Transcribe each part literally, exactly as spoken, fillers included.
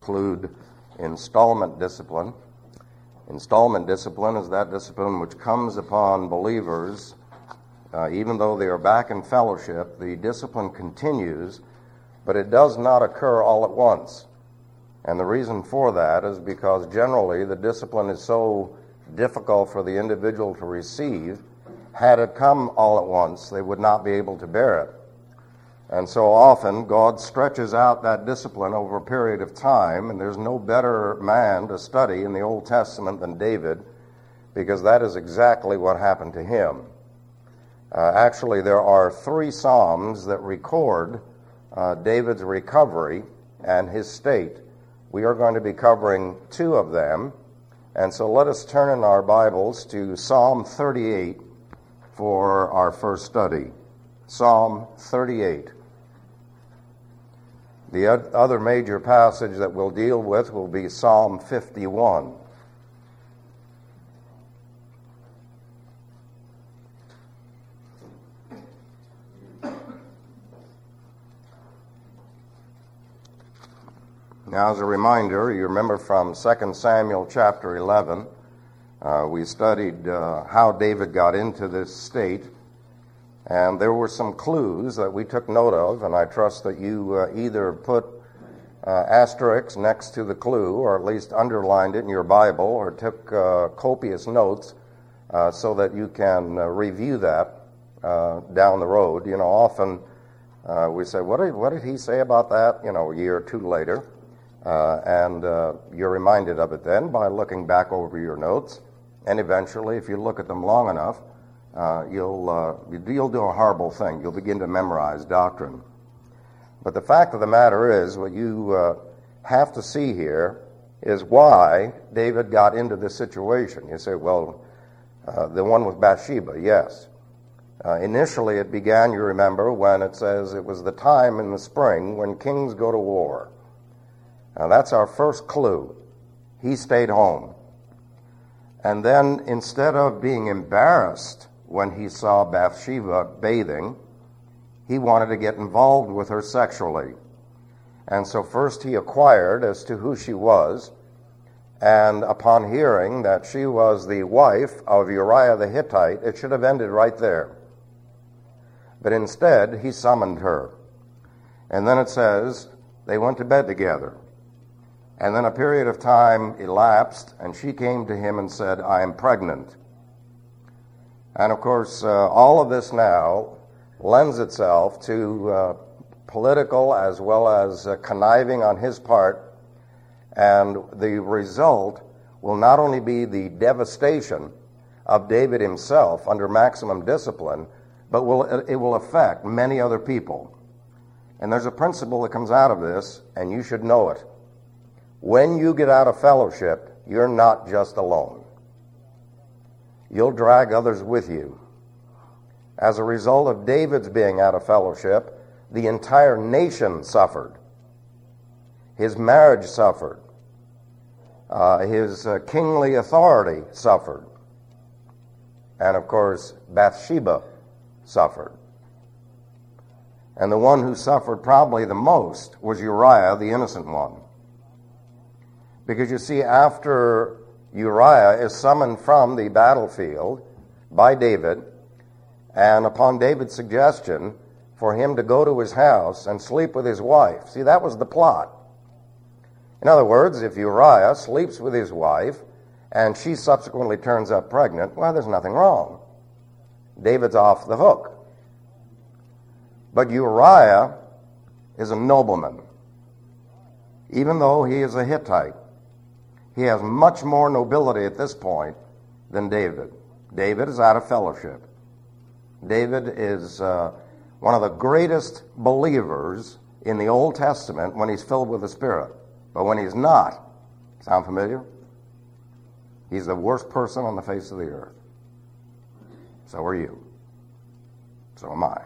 include installment discipline. Installment discipline is that discipline which comes upon believers, uh, even though they are back in fellowship. The discipline continues, but it does not occur all at once. And the reason for that is because generally the discipline is so difficult for the individual to receive. Had it come all at once, they would not be able to bear it. And so often God stretches out that discipline over a period of time, and there's no better man to study in the Old Testament than David, because that is exactly what happened to him. Uh, actually, there are three Psalms that record uh, David's recovery and his state. We are going to be covering two of them, and so let us turn in our Bibles to Psalm thirty-eight for our first study. Psalm thirty-eight. The other major passage that we'll deal with will be Psalm fifty-one. Now, as a reminder, you remember from Second Samuel chapter eleven, uh, we studied uh, how David got into this state. And there were some clues that we took note of, and I trust that you uh, either put uh, asterisks next to the clue, or at least underlined it in your Bible, or took uh, copious notes uh, so that you can uh, review that uh, down the road. You know, often uh, we say, what did, what did he say about that, you know, a year or two later? Uh, and uh, you're reminded of it then by looking back over your notes. And eventually, if you look at them long enough, Uh, you'll uh, you'll do a horrible thing. You'll begin to memorize doctrine. But the fact of the matter is, what you uh, have to see here is why David got into this situation. You say, well, uh, the one with Bathsheba, yes. Uh, initially, it began, you remember, when it says it was the time in the spring when kings go to war. Now, that's our first clue. He stayed home. And then, instead of being embarrassed when he saw Bathsheba bathing, he wanted to get involved with her sexually. And so first he acquired as to who she was, and upon hearing that she was the wife of Uriah the Hittite, it should have ended right there. But instead, he summoned her. And then it says they went to bed together. And then a period of time elapsed, and she came to him and said, I am pregnant. And of course, uh, all of this now lends itself to uh, political as well as uh, conniving on his part, and the result will not only be the devastation of David himself under maximum discipline, but will it will affect many other people. And there's a principle that comes out of this, and you should know it. When you get out of fellowship, you're not just alone. You'll drag others with you. As a result of David's being out of fellowship, the entire nation suffered. His marriage suffered. Uh, his uh, kingly authority suffered. And of course, Bathsheba suffered. And the one who suffered probably the most was Uriah, the innocent one. Because you see, after Uriah is summoned from the battlefield by David, and upon David's suggestion for him to go to his house and sleep with his wife. See, that was the plot. In other words, if Uriah sleeps with his wife and she subsequently turns up pregnant, well, there's nothing wrong. David's off the hook. But Uriah is a nobleman. Even though he is a Hittite, he has much more nobility at this point than David. David is out of fellowship. David is uh, one of the greatest believers in the Old Testament when he's filled with the Spirit. But when he's not, sound familiar? He's the worst person on the face of the earth. So are you. So am I.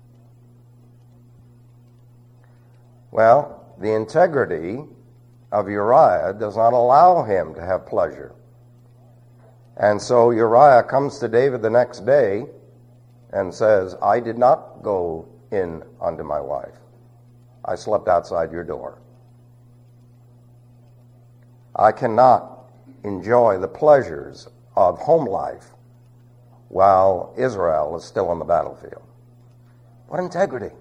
Well, the integrity of Uriah does not allow him to have pleasure. And so Uriah comes to David the next day and says, I did not go in unto my wife. I slept outside your door. I cannot enjoy the pleasures of home life while Israel is still on the battlefield. What integrity.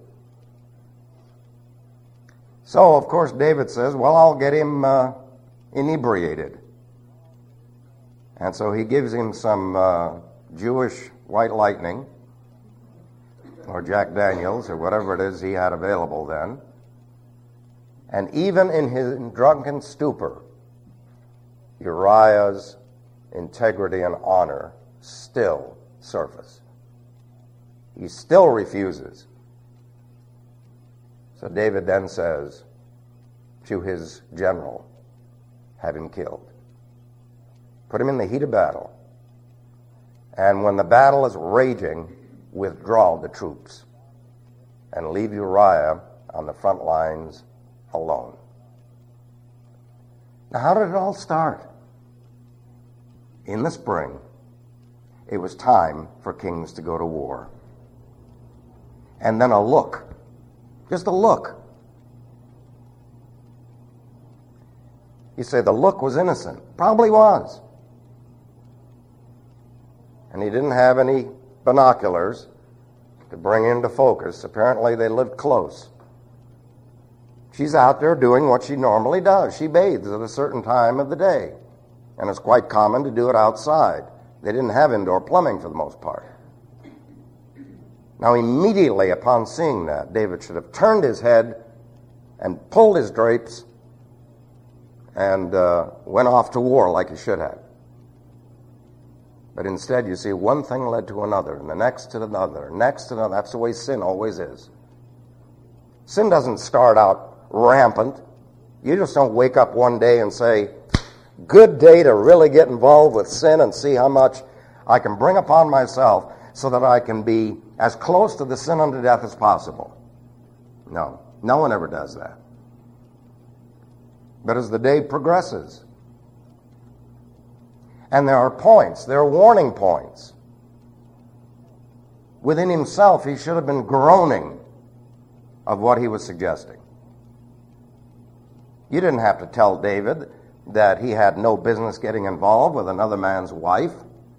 So, of course, David says, well, I'll get him uh, inebriated. And so he gives him some uh, Jewish white lightning, or Jack Daniels, or whatever it is he had available then. And even in his drunken stupor, Uriah's integrity and honor still surface. He still refuses. So David then says to his general, have him killed. Put him in the heat of battle. And when the battle is raging, withdraw the troops and leave Uriah on the front lines alone. Now, how did it all start? In the spring, it was time for kings to go to war. And then a look, just a look. You say the look was innocent. Probably was. And he didn't have any binoculars to bring into focus. Apparently they lived close. She's out there doing what she normally does. She bathes at a certain time of the day. And it's quite common to do it outside. They didn't have indoor plumbing for the most part. Now, immediately upon seeing that, David should have turned his head and pulled his drapes and uh, went off to war like he should have. But instead, you see, one thing led to another, and the next to another, next to another. That's the way sin always is. Sin doesn't start out rampant. You just don't wake up one day and say, good day to really get involved with sin and see how much I can bring upon myself so that I can be as close to the sin unto death as possible. No, no one ever does that. But as the day progresses, and there are points, there are warning points. Within himself, he should have been groaning of what he was suggesting. You didn't have to tell David that he had no business getting involved with another man's wife.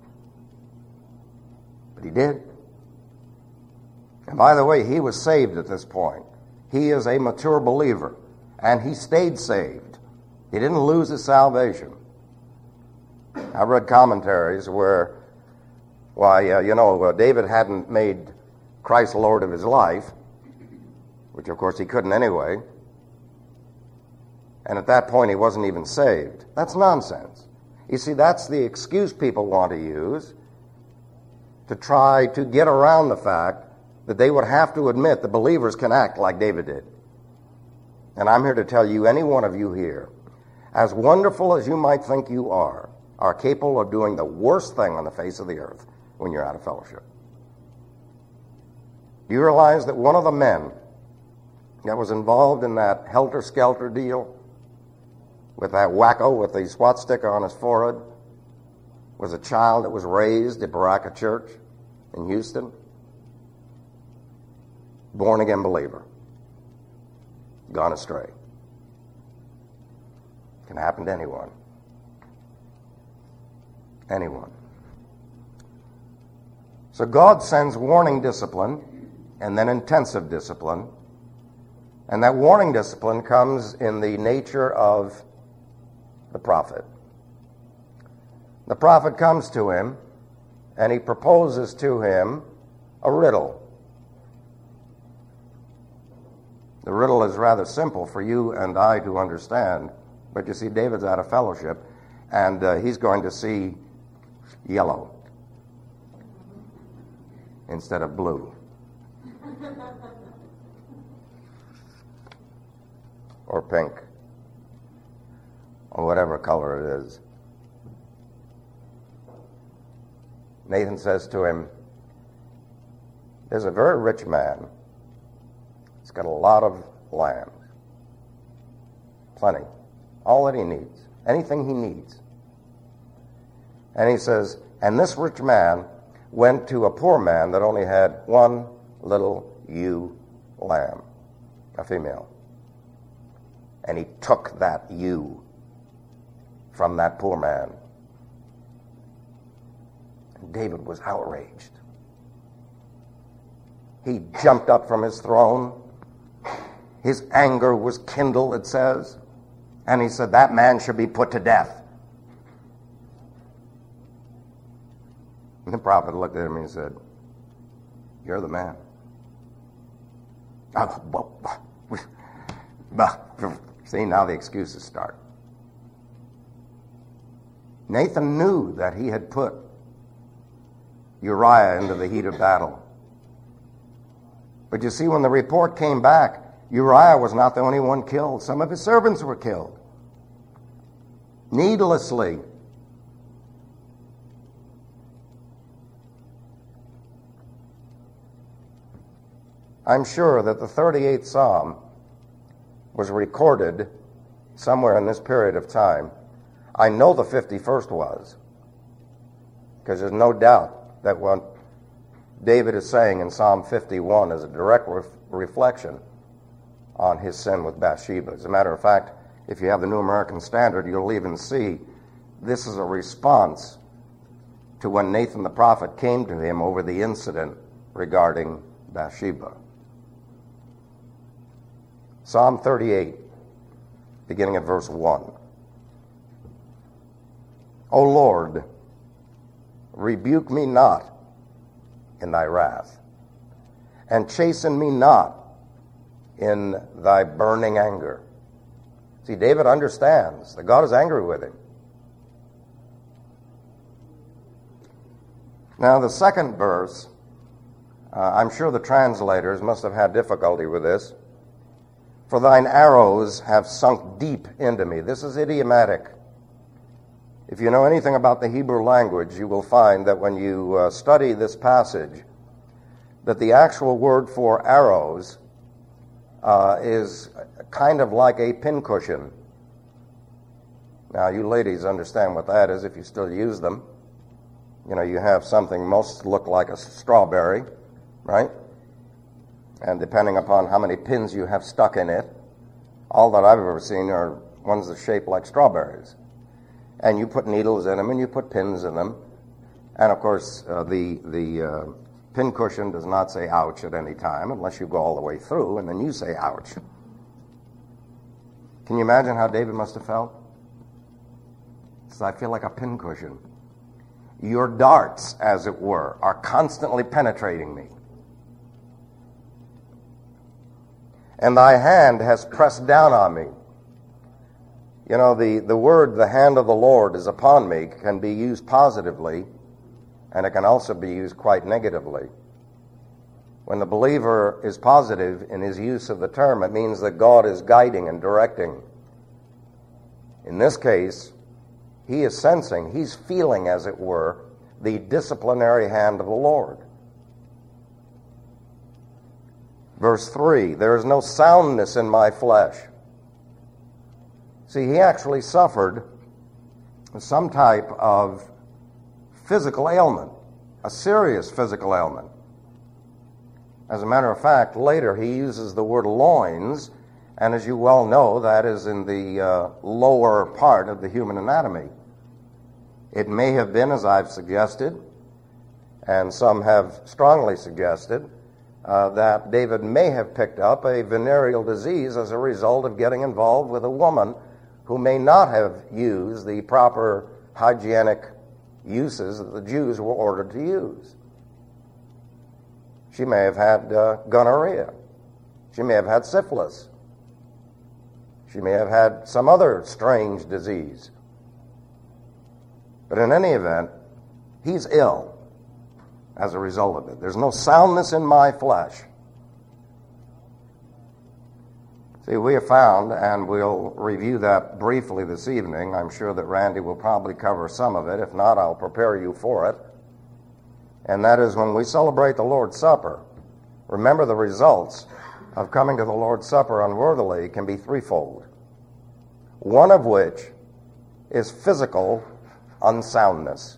But he did. And by the way, he was saved at this point. He is a mature believer, and he stayed saved. He didn't lose his salvation. I read commentaries where, why, uh, you know, uh, David hadn't made Christ Lord of his life, which of course he couldn't anyway. And at that point he wasn't even saved. That's nonsense. You see, that's the excuse people want to use to try to get around the fact that they would have to admit the believers can act like David did. And I'm here to tell you, any one of you here, as wonderful as you might think you are, are capable of doing the worst thing on the face of the earth when you're out of fellowship. Do you realize that one of the men that was involved in that helter-skelter deal with that wacko with the SWAT sticker on his forehead was a child that was raised at Baraka Church in Houston? Born-again believer. Gone astray. Can happen to anyone. Anyone. So God sends warning discipline and then intensive discipline. And that warning discipline comes in the nature of the prophet. The prophet comes to him and he proposes to him a riddle. The riddle is rather simple for you and I to understand, but you see, David's out of fellowship, and uh, he's going to see yellow instead of blue. Or pink, or whatever color it is. Nathan says to him, there's a very rich man. He's got a lot of lambs. Plenty. All that he needs. Anything he needs. And he says, and this rich man went to a poor man that only had one little ewe lamb, a female. And he took that ewe from that poor man. And David was outraged. He jumped up from his throne. His anger was kindled, it says. And he said, that man should be put to death. And the prophet looked at him and he said, you're the man. Oh, well, well, see, now the excuses start. Nathan knew that he had put Uriah into the heat of battle. But you see, when the report came back, Uriah was not the only one killed. Some of his servants were killed needlessly. I'm sure that the thirty-eighth Psalm was recorded somewhere in this period of time. I know the fifty-first was, because there's no doubt that what David is saying in Psalm fifty-one is a direct ref- reflection on his sin with Bathsheba. As a matter of fact, if you have the New American Standard, you'll even see this is a response to when Nathan the prophet came to him over the incident regarding Bathsheba. Psalm thirty-eight, beginning at verse one. O Lord, rebuke me not in thy wrath, and chasten me not in thy burning anger. See, David understands that God is angry with him. Now, the second verse, uh, I'm sure the translators must have had difficulty with this. For thine arrows have sunk deep into me. This is idiomatic. If you know anything about the Hebrew language, you will find that when you uh, study this passage, that the actual word for arrows uh, is kind of like a pincushion. Now, you ladies understand what that is if you still use them. You know, you have something most look like a strawberry, right? And depending upon how many pins you have stuck in it, all that I've ever seen are ones that shape like strawberries. And you put needles in them and you put pins in them. And of course, uh, the, the uh, pin cushion does not say ouch at any time unless you go all the way through and then you say ouch. Can you imagine how David must have felt? He says, I feel like a pin cushion. Your darts, as it were, are constantly penetrating me. And thy hand has pressed down on me. You know, the, the word, the hand of the Lord is upon me, can be used positively, and it can also be used quite negatively. When the believer is positive in his use of the term, it means that God is guiding and directing. In this case, he is sensing, he's feeling, as it were, the disciplinary hand of the Lord. Verse three, there is no soundness in my flesh. See, he actually suffered some type of physical ailment, a serious physical ailment. As a matter of fact, later he uses the word loins, and as you well know, that is in the uh, lower part of the human anatomy. It may have been, as I've suggested, and some have strongly suggested, uh, that David may have picked up a venereal disease as a result of getting involved with a woman who may not have used the proper hygienic uses that the Jews were ordered to use. She may have had uh, gonorrhea. She may have had syphilis. She may have had some other strange disease. But in any event, he's ill as a result of it. There's no soundness in my flesh. See, we have found, and we'll review that briefly this evening. I'm sure that Randy will probably cover some of it. If not, I'll prepare you for it. And that is when we celebrate the Lord's Supper, remember the results of coming to the Lord's Supper unworthily can be threefold. One of which is physical unsoundness.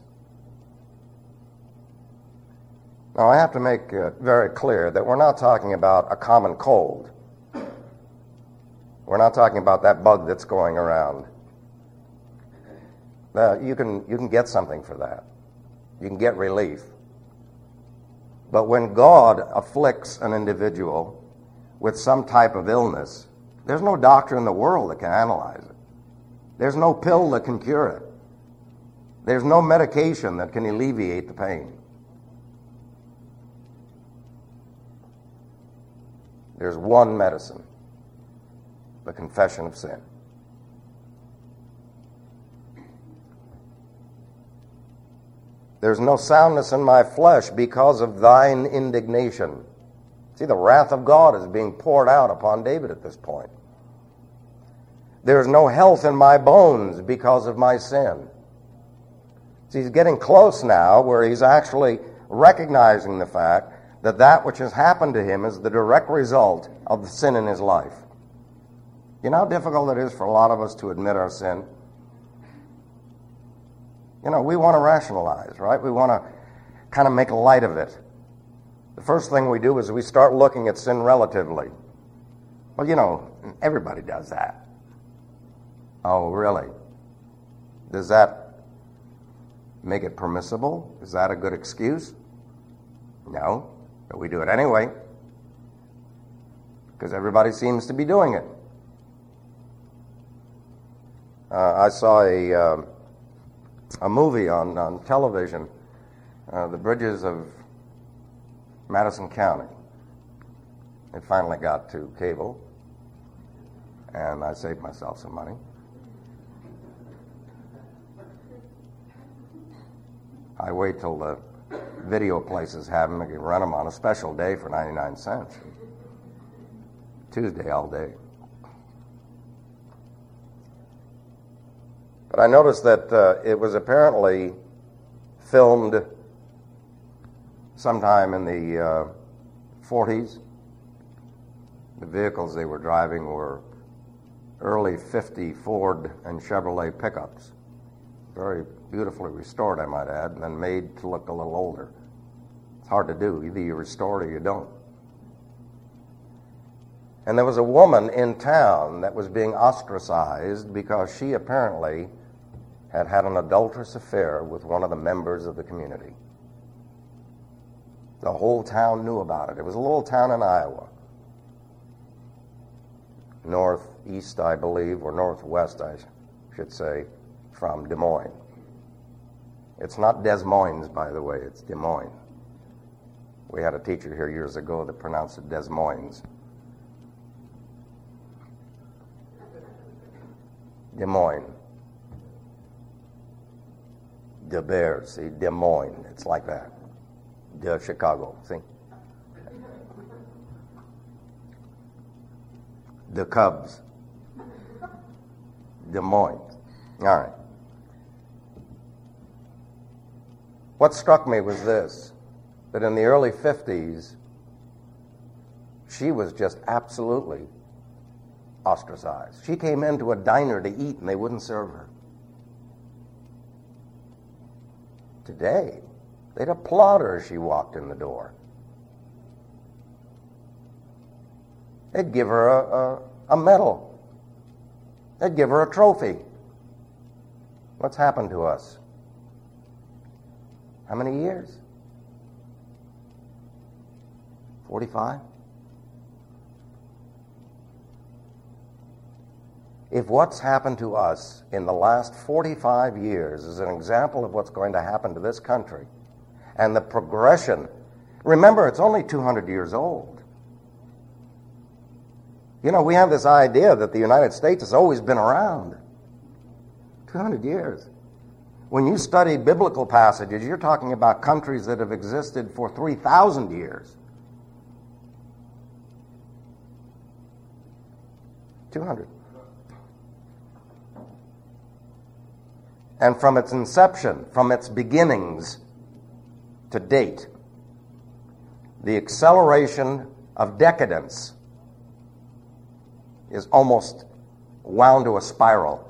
Now, I have to make it very clear that we're not talking about a common cold. We're not talking about that bug that's going around. Uh, you can you can get something for that. You can get relief. But when God afflicts an individual with some type of illness, there's no doctor in the world that can analyze it. There's no pill that can cure it. There's no medication that can alleviate the pain. There's one medicine, the confession of sin. There's no soundness in my flesh because of thine indignation. See, the wrath of God is being poured out upon David at this point. There's no health in my bones because of my sin. See, he's getting close now where he's actually recognizing the fact that that which has happened to him is the direct result of the sin in his life. You know how difficult it is for a lot of us to admit our sin? You know, we want to rationalize, right? We want to kind of make light of it. The first thing we do is we start looking at sin relatively. Well, you know, everybody does that. Oh, really? Does that make it permissible? Is that a good excuse? No, but we do it anyway because everybody seems to be doing it. Uh, I saw a uh, a movie on, on television, uh, The Bridges of Madison County. It finally got to cable, and I saved myself some money. I wait till the video places have them. I can run them on a special day for ninety-nine cents. Tuesday all day. But I noticed that uh, it was apparently filmed sometime in the uh, forties. The vehicles they were driving were early fifty Ford and Chevrolet pickups. Very beautifully restored, I might add, and then made to look a little older. It's hard to do. Either you restore it or you don't. And there was a woman in town that was being ostracized because she apparently had had an adulterous affair with one of the members of the community. The whole town knew about it. It was a little town in Iowa. Northeast, I believe, or northwest, I should say, from Des Moines. It's not Des Moines, by the way, it's Des Moines. We had a teacher here years ago that pronounced it Des Moines. Des Moines. De Bears, see, Des Moines, it's like that. De Chicago, see? The Cubs. Des Moines. All right. What struck me was this, that in the early fifties, she was just absolutely ostracized. She came into a diner to eat and they wouldn't serve her. Today, they'd applaud her as she walked in the door. They'd give her a, a, a medal. They'd give her a trophy. What's happened to us? How many years? forty-five? If what's happened to us in the last forty-five years is an example of what's going to happen to this country, and the progression, remember, it's only two hundred years old. You know, we have this idea that the United States has always been around. two hundred years. When you study biblical passages, you're talking about countries that have existed for three thousand years. two hundred. And from its inception, from its beginnings to date, the acceleration of decadence is almost wound to a spiral.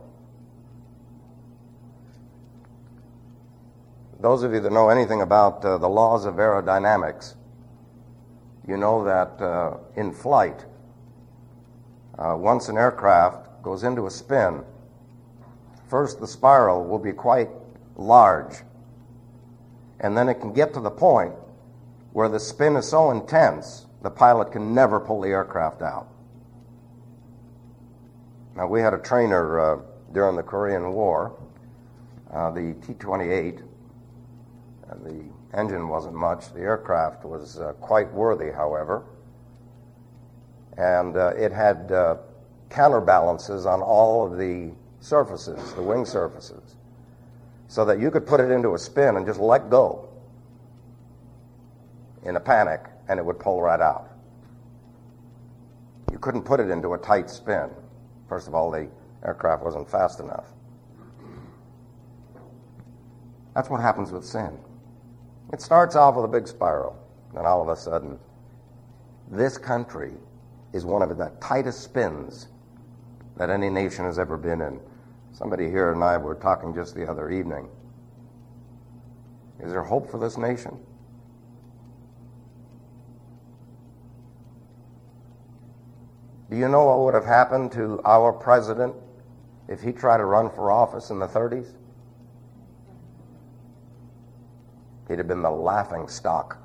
Those of you that know anything about uh, the laws of aerodynamics, you know that uh, in flight, uh, once an aircraft goes into a spin, First, the spiral will be quite large, and then it can get to the point where the spin is so intense the pilot can never pull the aircraft out. Now, we had a trainer uh, during the Korean War, uh, the T twenty-eight. Uh, the engine wasn't much. The aircraft was uh, quite worthy, however. And uh, it had uh, counterbalances on all of the surfaces, the wing surfaces, so that you could put it into a spin and just let go in a panic, and it would pull right out. You couldn't put it into a tight spin. First of all, the aircraft wasn't fast enough. That's what happens with sin. It starts off with a big spiral, and all of a sudden, this country is one of the tightest spins that any nation has ever been in. Somebody here and I were talking just the other evening. Is there hope for this nation? Do you know what would have happened to our president if he tried to run for office in the thirties? He'd have been the laughing stock.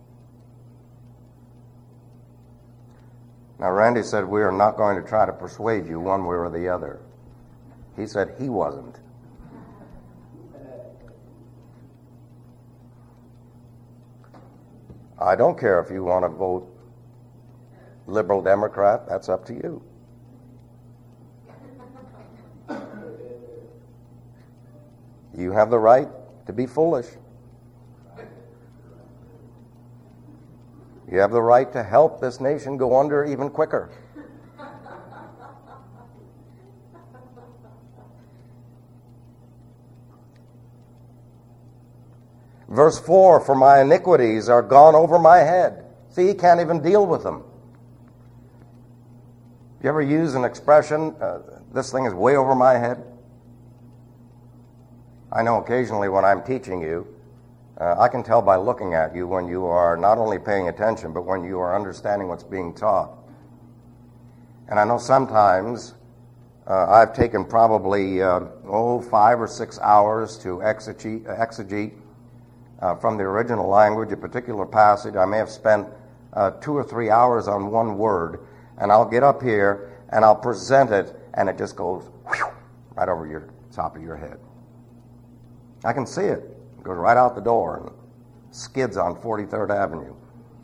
Now, Randy said, we are not going to try to persuade you one way or the other. He said he wasn't. I don't care if you want to vote Liberal Democrat, that's up to you. You have the right to be foolish. You have the right to help this nation go under even quicker. Verse four, for my iniquities are gone over my head. See, he can't even deal with them. You ever use an expression, uh, this thing is way over my head? I know occasionally when I'm teaching you, uh, I can tell by looking at you when you are not only paying attention, but when you are understanding what's being taught. And I know sometimes uh, I've taken probably, uh, oh, five or six hours to exegete, exegete uh, from the original language a particular passage. I may have spent uh, two or three hours on one word, and I'll get up here and I'll present it, and it just goes whew, right over your top of your head. I can see it. It goes right out the door and skids on forty-third Avenue.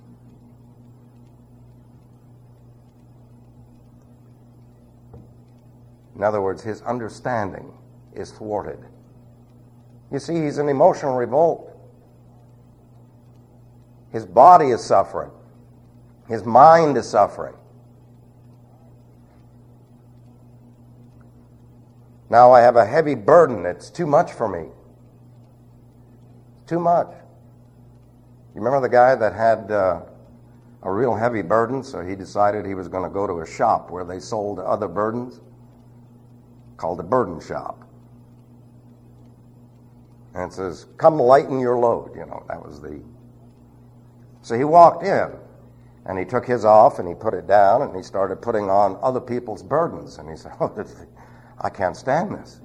In other words, his understanding is thwarted. You see, he's in emotional revolt. His body is suffering. His mind is suffering. Now I have a heavy burden. It's too much for me. Too much. You remember the guy that had uh, a real heavy burden, so he decided he was going to go to a shop where they sold other burdens, called a burden shop. And it says, come lighten your load. You know, that was the... So he walked in, and he took his off, and he put it down, and he started putting on other people's burdens. And he said, oh, this, I can't stand this.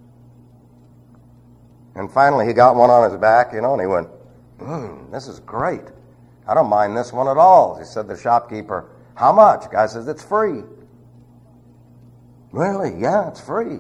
And finally he got one on his back, you know, and he went, hmm, this is great. I don't mind this one at all. He said to the shopkeeper, how much? The guy says, it's free. Really? Yeah, it's free.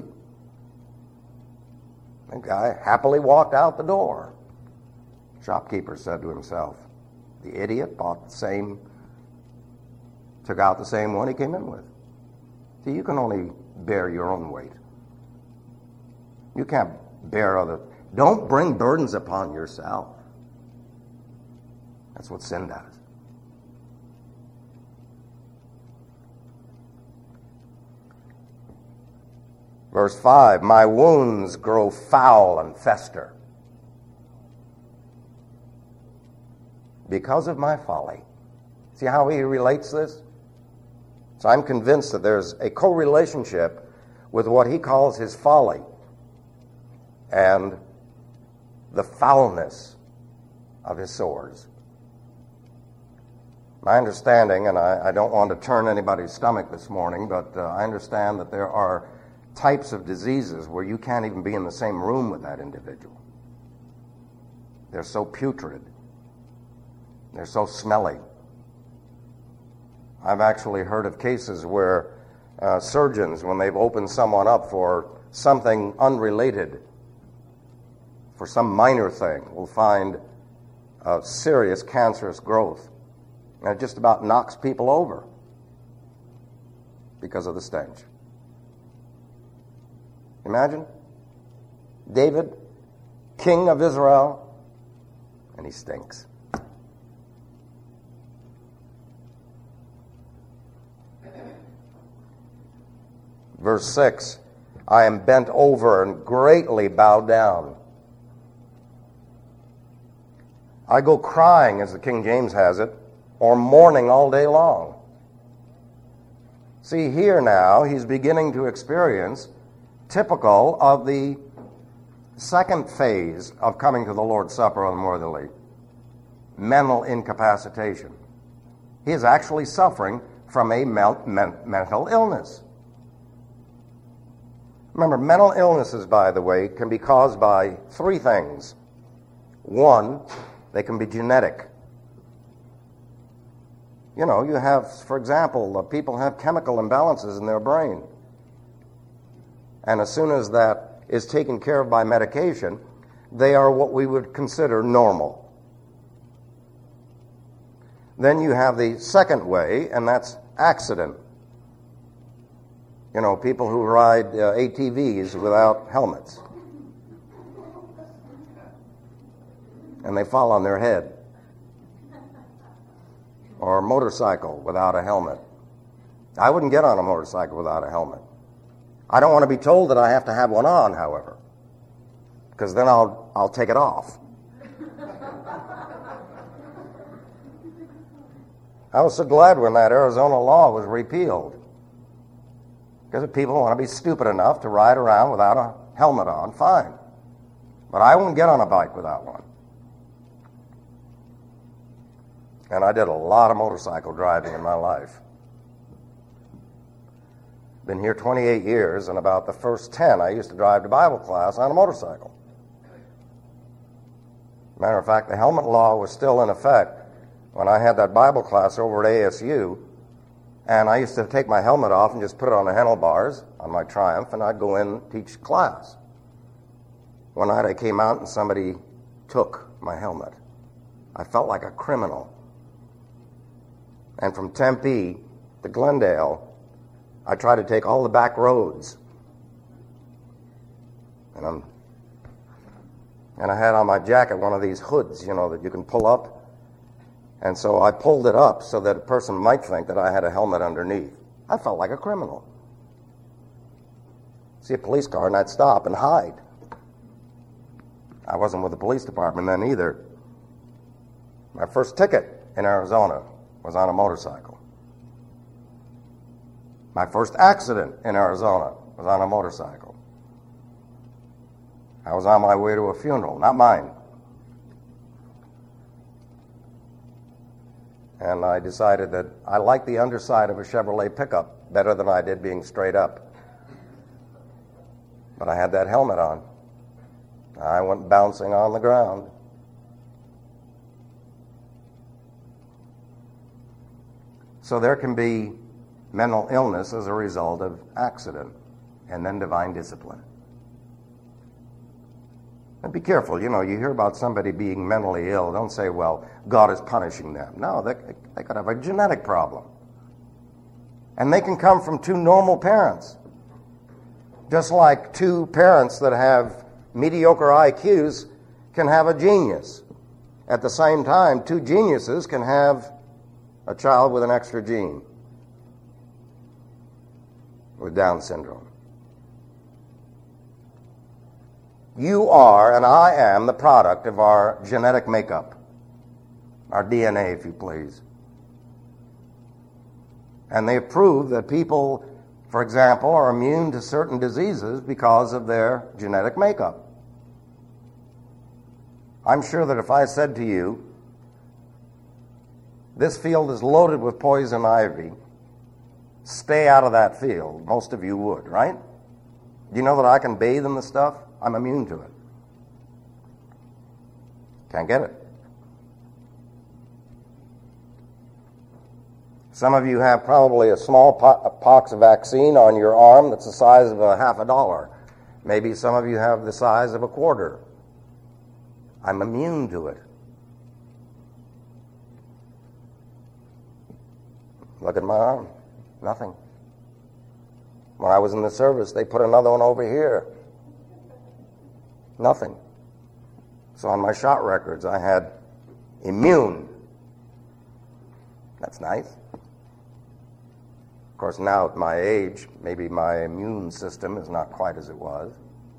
The guy happily walked out the door. The shopkeeper said to himself, the idiot bought the same, took out the same one he came in with. See, you can only bear your own weight. You can't bear other. Don't bring burdens upon yourself. That's what sin does. Verse five, my wounds grow foul and fester because of my folly. See how he relates this? So I'm convinced that there's a co-relationship with what he calls his folly and the foulness of his sores. My understanding, and I, I don't want to turn anybody's stomach this morning, but uh, I understand that there are types of diseases where you can't even be in the same room with that individual. They're so putrid. They're so smelly. I've actually heard of cases where uh, surgeons, when they've opened someone up for something unrelated, for some minor thing, will find a serious cancerous growth. And it just about knocks people over because of the stench. Imagine David, king of Israel, and he stinks. Verse six, I am bent over and greatly bowed down. I go crying, as the King James has it, or mourning all day long. See, here now, he's beginning to experience typical of the second phase of coming to the Lord's Supper unworthily, mental incapacitation. He is actually suffering from a mel- men- mental illness. Remember, mental illnesses, by the way, can be caused by three things. One, they can be genetic. You know, you have, for example, uh, people have chemical imbalances in their brain. And as soon as that is taken care of by medication, they are what we would consider normal. Then you have the second way, and that's accident. You know, people who ride uh, A T Vs without helmets. And they fall on their head. Or a motorcycle without a helmet. I wouldn't get on a motorcycle without a helmet. I don't want to be told that I have to have one on, however, because then I'll I'll take it off. I was so glad when that Arizona law was repealed, because if people want to be stupid enough to ride around without a helmet on, fine. But I wouldn't get on a bike without one. And I did a lot of motorcycle driving in my life. Been here twenty-eight years, and about the first ten, I used to drive to Bible class on a motorcycle. Matter of fact, the helmet law was still in effect when I had that Bible class over at A S U, and I used to take my helmet off and just put it on the handlebars on my Triumph, and I'd go in and teach class. One night I came out and somebody took my helmet. I felt like a criminal. And from Tempe to Glendale, I tried to take all the back roads. And I'm, and I had on my jacket one of these hoods, you know, that you can pull up. And so I pulled it up so that a person might think that I had a helmet underneath. I felt like a criminal. See a police car and I'd stop and hide. I wasn't with the police department then either. My first ticket in Arizona was on a motorcycle. My first accident in Arizona was on a motorcycle. I was on my way to a funeral, not mine. And I decided that I liked the underside of a Chevrolet pickup better than I did being straight up. But I had that helmet on. I went bouncing on the ground. So there can be mental illness as a result of accident, and then divine discipline. And be careful, you know, you hear about somebody being mentally ill, don't say, well, God is punishing them. No, they, they could have a genetic problem. And they can come from two normal parents. Just like two parents that have mediocre I Qs can have a genius. At the same time, two geniuses can have a child with an extra gene, with Down syndrome. You are, and I am, the product of our genetic makeup, our D N A, if you please. And they have proved that people, for example, are immune to certain diseases because of their genetic makeup. I'm sure that if I said to you, this field is loaded with poison ivy, stay out of that field, most of you would, right? Do you know that I can bathe in the stuff? I'm immune to it. Can't get it. Some of you have probably a smallpox vaccine on your arm that's the size of a half a dollar. Maybe some of you have the size of a quarter. I'm immune to it. Look at my arm. Nothing. When I was in the service, they put another one over here. Nothing. So on my shot records, I had immune. That's nice. Of course, now at my age, maybe my immune system is not quite as it was.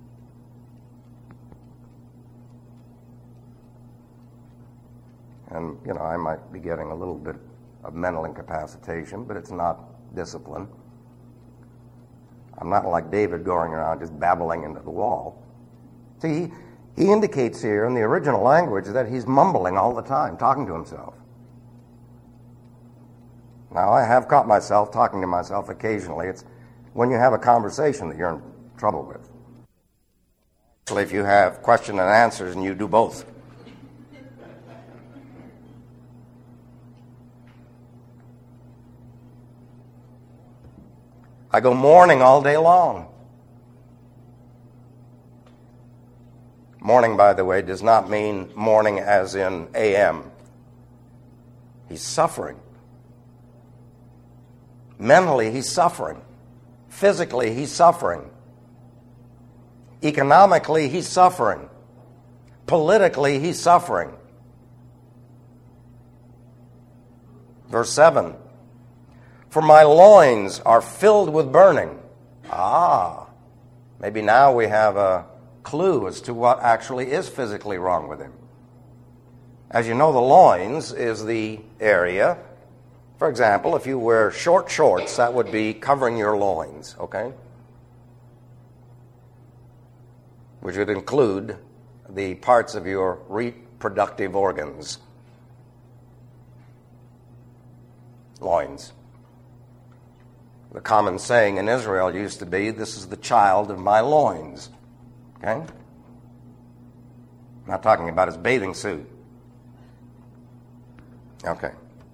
And, you know, I might be getting a little bit of mental incapacitation, but it's not discipline. I'm not like David going around just babbling into the wall. See, he, he indicates here in the original language that he's mumbling all the time, talking to himself. Now, I have caught myself talking to myself occasionally. It's when you have a conversation that you're in trouble with. Actually, if you have question and answers and you do both. I go mourning all day long. Mourning, by the way, does not mean mourning as in A M. He's suffering. Mentally, he's suffering. Physically, he's suffering. Economically, he's suffering. Politically, he's suffering. Verse seven. For my loins are filled with burning. Ah, maybe now we have a clue as to what actually is physically wrong with him. As you know, the loins is the area. For example, if you wear short shorts, that would be covering your loins, okay? Which would include the parts of your reproductive organs. Loins. The common saying in Israel used to be, this is the child of my loins. Okay? I'm not talking about his bathing suit. Okay.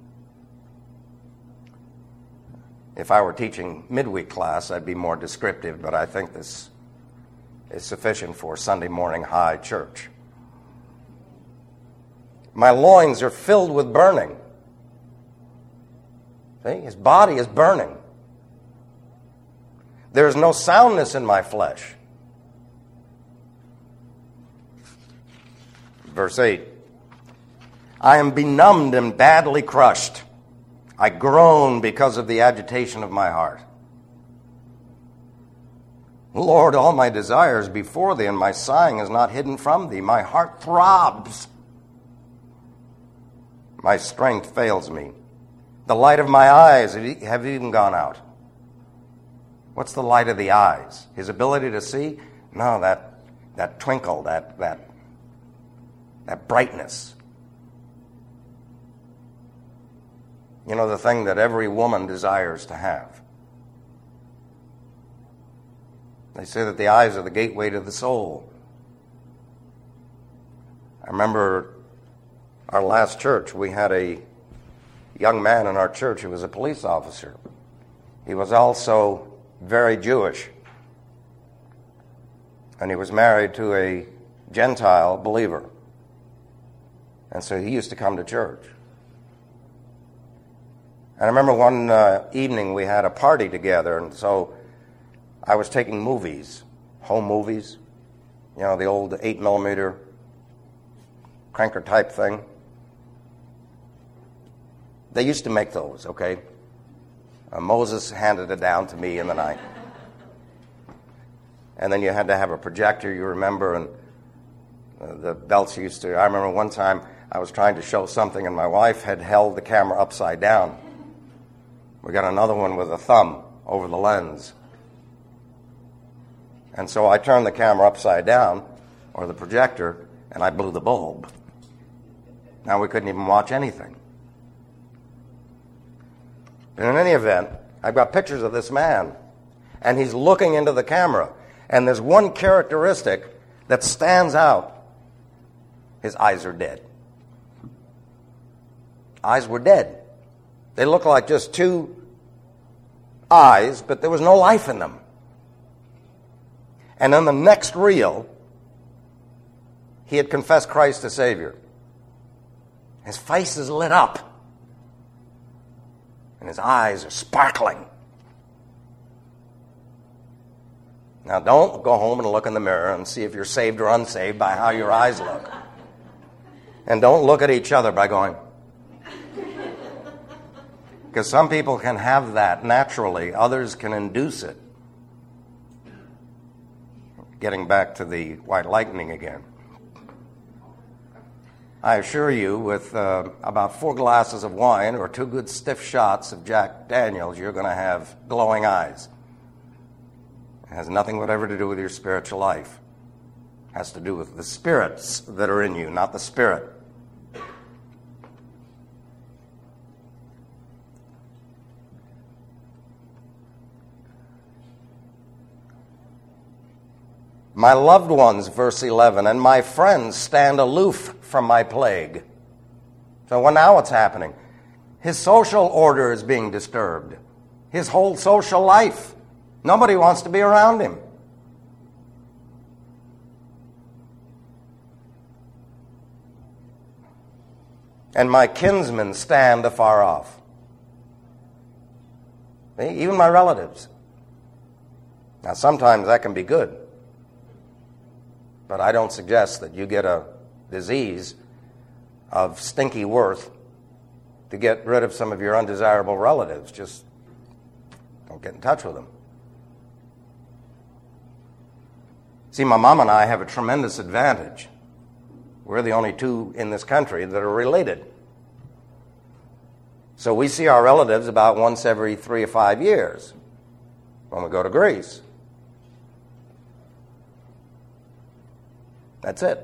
If I were teaching midweek class, I'd be more descriptive, but I think this is sufficient for Sunday morning high church. My loins are filled with burning. See, his body is burning. There is no soundness in my flesh. Verse eight. I am benumbed and badly crushed. I groan because of the agitation of my heart. Lord, all my desires before thee, and my sighing is not hidden from thee. My heart throbs. My strength fails me. The light of my eyes have even gone out. What's the light of the eyes? His ability to see? No, that that twinkle, that that that brightness. You know, the thing that every woman desires to have. They say that the eyes are the gateway to the soul. I remember our last church, we had a young man in our church who was a police officer. He was also very Jewish. And he was married to a Gentile believer. And so he used to come to church. And I remember one uh, evening we had a party together, and so I was taking movies, home movies, you know, the old eight millimeter cranker type thing. They used to make those, okay? Uh, Moses handed it down to me in the night. And then you had to have a projector, you remember, and uh, the belts used to... I remember one time I was trying to show something, and my wife had held the camera upside down. We got another one with a thumb over the lens. And so I turned the camera upside down, or the projector, and I blew the bulb. Now we couldn't even watch anything. And in any event, I've got pictures of this man, and he's looking into the camera. And there's one characteristic that stands out. His eyes are dead. Eyes were dead. They looked like just two eyes, but there was no life in them. And in the next reel, he had confessed Christ as Savior. His face is lit up. And his eyes are sparkling. Now, don't go home and look in the mirror and see if you're saved or unsaved by how your eyes look. And don't look at each other by going. Because some people can have that naturally. Others can induce it. Getting back to the white lightning again. I assure you, with uh, about four glasses of wine or two good stiff shots of Jack Daniels, you're going to have glowing eyes. It has nothing whatever to do with your spiritual life. It has to do with the spirits that are in you, not the spirit. My loved ones, verse eleven, and my friends stand aloof from my plague. So well, now what's happening? His social order is being disturbed. His whole social life. Nobody wants to be around him. And my kinsmen stand afar off. Even my relatives. Now sometimes that can be good. But I don't suggest that you get a disease of stinky worth to get rid of some of your undesirable relatives. Just don't get in touch with them. See, my mom and I have a tremendous advantage. We're the only two in this country that are related. So we see our relatives about once every three or five years when we go to Greece. That's it.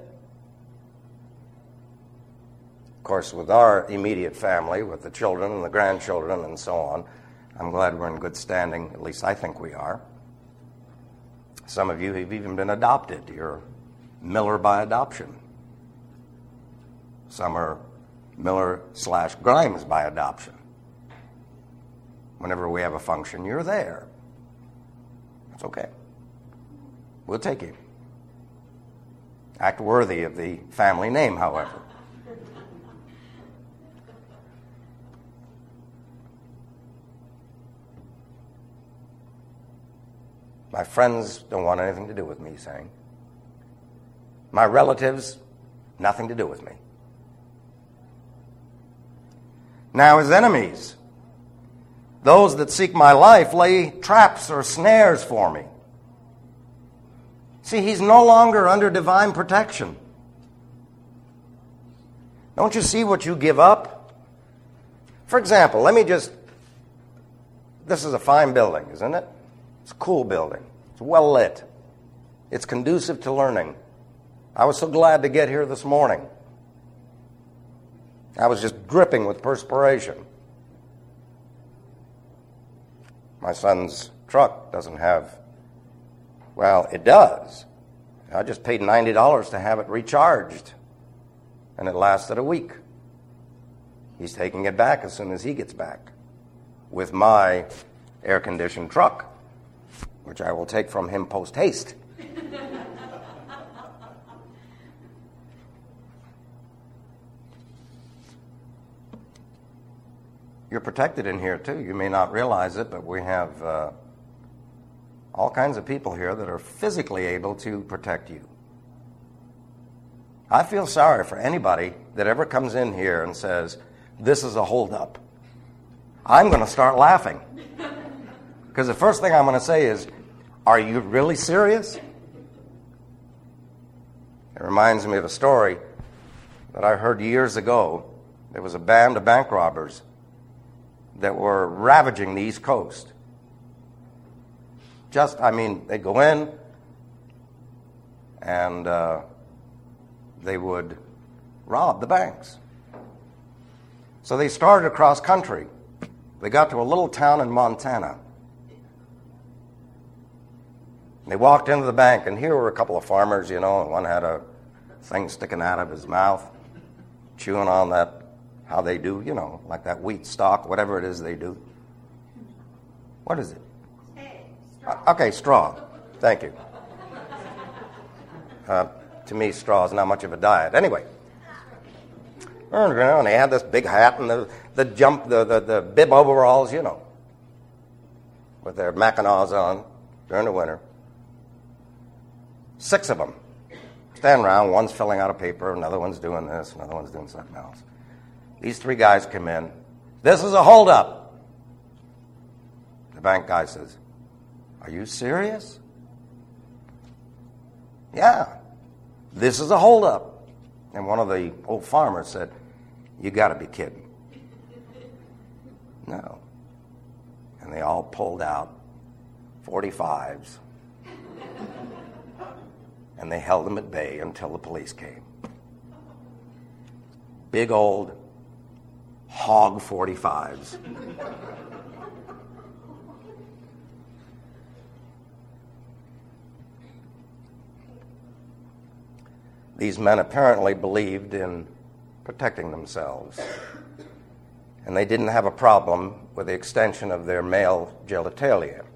Of course, with our immediate family, with the children and the grandchildren and so on, I'm glad we're in good standing. At least I think we are. Some of you have even been adopted. You're Miller by adoption. Some are Miller slash Grimes by adoption. Whenever we have a function, you're there. That's okay. We'll take you. Act worthy of the family name, however. My friends don't want anything to do with me, he's saying. My relatives, nothing to do with me. Now his enemies, those that seek my life, lay traps or snares for me. See, he's no longer under divine protection. Don't you see what you give up? For example, let me just... This is a fine building, isn't it? It's a cool building. It's well lit. It's conducive to learning. I was so glad to get here this morning. I was just dripping with perspiration. My son's truck doesn't have... Well, it does. I just paid ninety dollars to have it recharged, and it lasted a week. He's taking it back as soon as he gets back with my air-conditioned truck, which I will take from him post-haste. You're protected in here, too. You may not realize it, but we have... Uh, all kinds of people here that are physically able to protect you. I feel sorry for anybody that ever comes in here and says, this is a holdup. I'm going to start laughing. Because the first thing I'm going to say is, are you really serious? It reminds me of a story that I heard years ago. There was a band of bank robbers that were ravaging the East Coast. Just, I mean, they'd go in and uh, they would rob the banks. So they started across country. They got to a little town in Montana. They walked into the bank, and here were a couple of farmers, you know, and one had a thing sticking out of his mouth, chewing on that, how they do, you know, like that wheat stalk, whatever it is they do. What is it? Hey, straw. Uh, okay, straw. Thank you. Uh, to me, straw is not much of a diet. Anyway. And they had this big hat and the, the jump, the, the, the bib overalls, you know, with their Mackinaws on during the winter. Six of them stand around. One's filling out a paper, another one's doing this, another one's doing something else. These three guys come in. This is a holdup. The bank guy says, "Are you serious?" "Yeah, this is a holdup." And one of the old farmers said, "You got to be kidding." "No." And they all pulled out forty-fives. And they held them at bay until the police came. Big old hog forty-fives. These men apparently believed in protecting themselves, and they didn't have a problem with the extension of their male genitalia.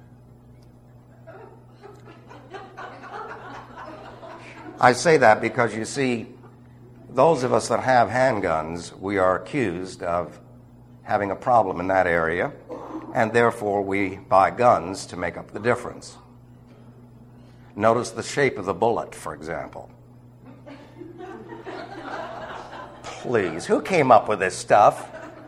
I say that because, you see, those of us that have handguns, we are accused of having a problem in that area, and therefore we buy guns to make up the difference. Notice the shape of the bullet, for example. Please, who came up with this stuff?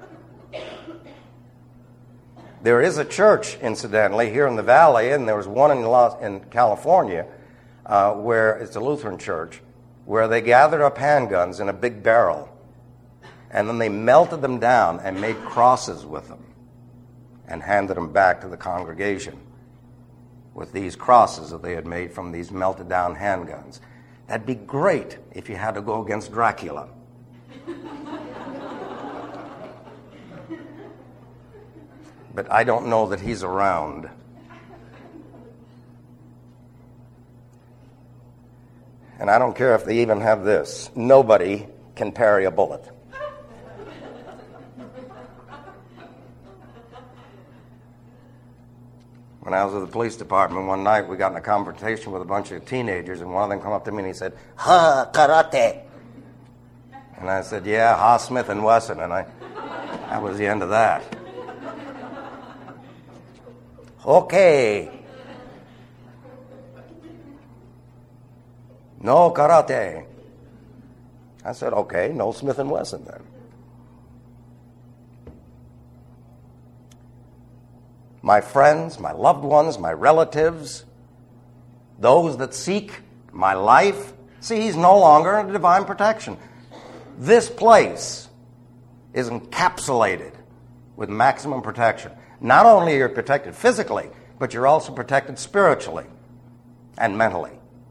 There is a church, incidentally, here in the valley, and there was one in Los, in California, uh, where it's a Lutheran church, where they gathered up handguns in a big barrel, and then they melted them down and made crosses with them, and handed them back to the congregation with these crosses that they had made from these melted down handguns. That'd be great if you had to go against Dracula. But I don't know that he's around. And I don't care if they even have this. Nobody can parry a bullet. When I was with the police department one night, we got in a confrontation with a bunch of teenagers, and one of them come up to me and he said, "Ha, karate." And I said, "Yeah, Ha, Smith and Wesson." And I, that was the end of that. "Okay. No karate." I said, "Okay, no Smith and Wesson then." My friends, my loved ones, my relatives, those that seek my life, see, he's no longer under divine protection. This place is encapsulated with maximum protection. Not only are you protected physically, but you're also protected spiritually and mentally.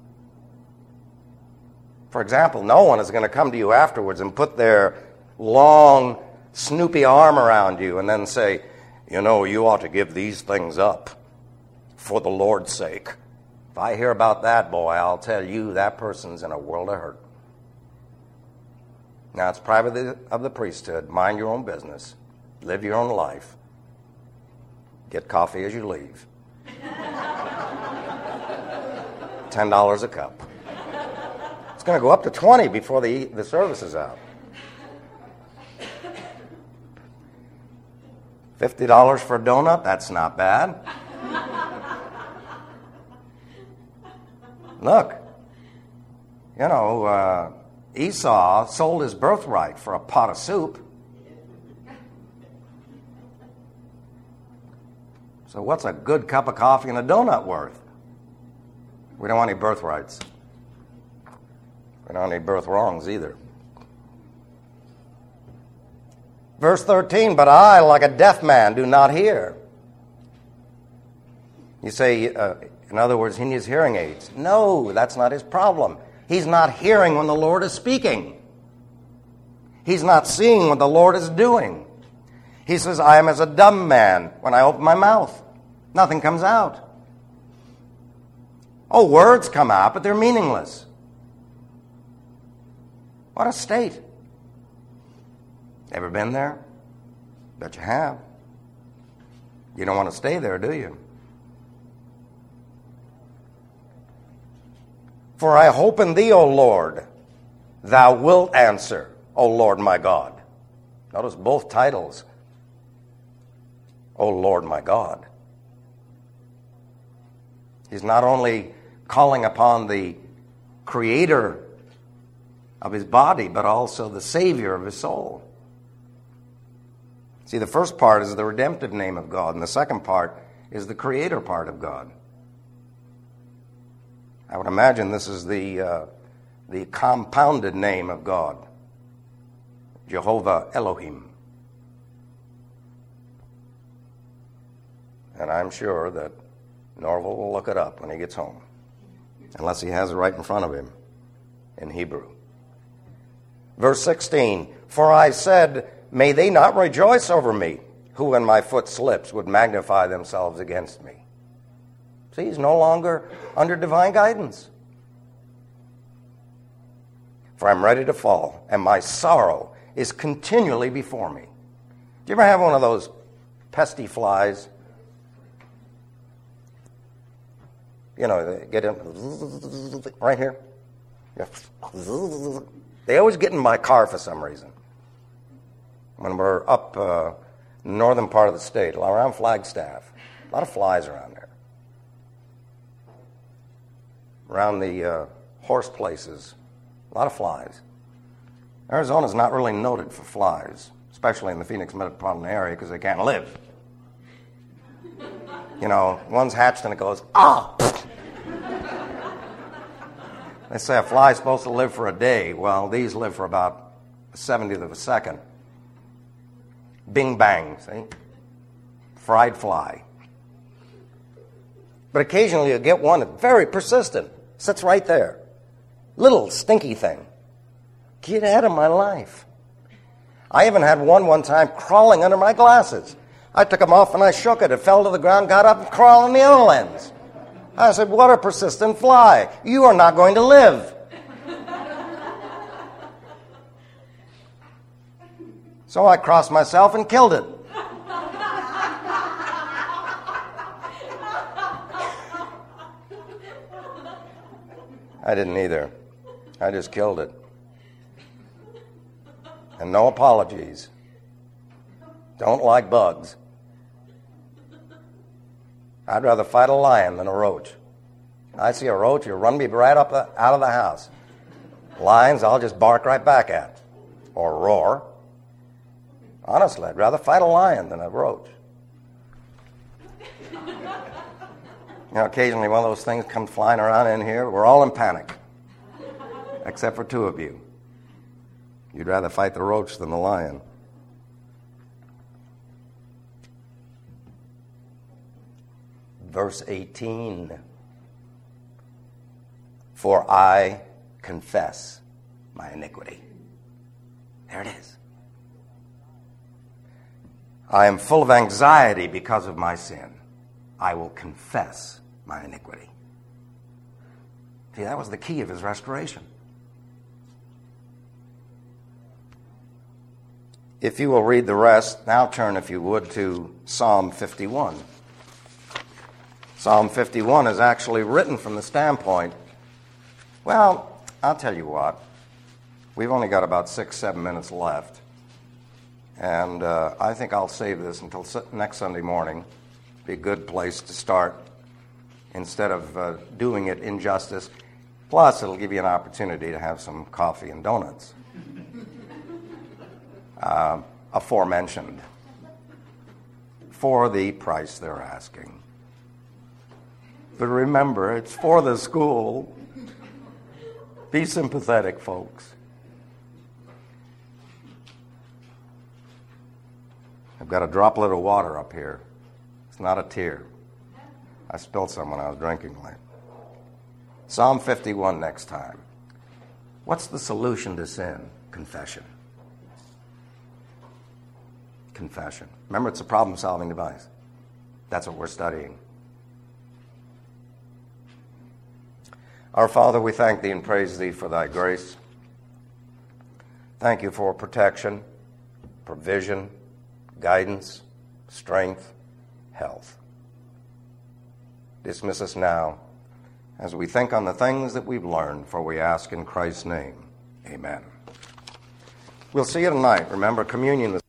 For example, no one is going to come to you afterwards and put their long, snoopy arm around you and then say, "You know, you ought to give these things up for the Lord's sake." If I hear about that, boy, I'll tell you that person's in a world of hurt. Now, it's private of the priesthood. Mind your own business. Live your own life. Get coffee as you leave. ten dollars a cup. It's going to go up to twenty before the, the service is out. fifty dollars for a donut? That's not bad. Look, you know, uh, Esau sold his birthright for a pot of soup. So what's a good cup of coffee and a donut worth? We don't want any birthrights. We don't want any birth wrongs either. Verse thirteen, "But I, like a deaf man, do not hear." You say, uh, in other words, he needs hearing aids. No, that's not his problem. He's not hearing when the Lord is speaking. He's not seeing what the Lord is doing. He says, "I am as a dumb man when I open my mouth. Nothing comes out." Oh, words come out, but they're meaningless. What a state. Ever been there? Bet you have. You don't want to stay there, do you? For I hope in thee, O Lord, thou wilt answer, O Lord my God. Notice both titles. O Lord my God. He's not only calling upon the creator of his body, but also the Savior of his soul. See, the first part is the redemptive name of God, and the second part is the creator part of God. I would imagine this is the, uh, the compounded name of God, Jehovah Elohim. And I'm sure that Norval will look it up when he gets home, unless he has it right in front of him in Hebrew. Verse sixteen, for I said, may they not rejoice over me, who when my foot slips would magnify themselves against me. See, he's no longer under divine guidance. For I'm ready to fall, and my sorrow is continually before me. Do you ever have one of those pesky flies? You know, they get in right here. They always get in my car for some reason. When we're up uh, northern part of the state, around Flagstaff, a lot of flies around there. Around the uh, horse places, a lot of flies. Arizona's not really noted for flies, especially in the Phoenix metropolitan area, because they can't live. You know, one's hatched and it goes, ah! They say a fly's supposed to live for a day. Well, these live for about a seventieth of a second. Bing bang, see? Fried fly. But occasionally you get one that's very persistent. Sits right there. Little stinky thing. Get out of my life. I even had one one time crawling under my glasses. I took them off and I shook it. It fell to the ground, got up and crawled on the other lens. I said, what a persistent fly. You are not going to live. So I crossed myself and killed it. I didn't either. I just killed it. And no apologies. Don't like bugs. I'd rather fight a lion than a roach. I see a roach, you run me right up the, out of the house. Lions, I'll just bark right back at. Or roar. Honestly, I'd rather fight a lion than a roach. You know, occasionally one of those things comes flying around in here. We're all in panic. Except for two of you. You'd rather fight the roach than the lion. Verse eighteen. For I confess my iniquity. There it is. I am full of anxiety because of my sin. I will confess my iniquity. See, that was the key of his restoration. If you will read the rest, now turn, if you would, to Psalm fifty-one. Psalm fifty-one is actually written from the standpoint, well, I'll tell you what, we've only got about six, seven minutes left, and uh, I think I'll save this until next Sunday morning. Be a good place to start instead of uh, doing it injustice. Plus, it'll give you an opportunity to have some coffee and donuts. Uh, aforementioned, for the price they're asking. But remember, it's for the school. Be sympathetic, folks. I've got a droplet of water up here. It's not a tear. I spilled some when I was drinking late. Psalm fifty-one next time. What's the solution to sin? Confession. Confession. Remember, it's a problem-solving device. That's what we're studying. Our Father, we thank Thee and praise Thee for Thy grace. Thank You for protection, provision, guidance, strength, health. Dismiss us now as we think on the things that we've learned, for we ask in Christ's name. Amen. We'll see you tonight. Remember, communion is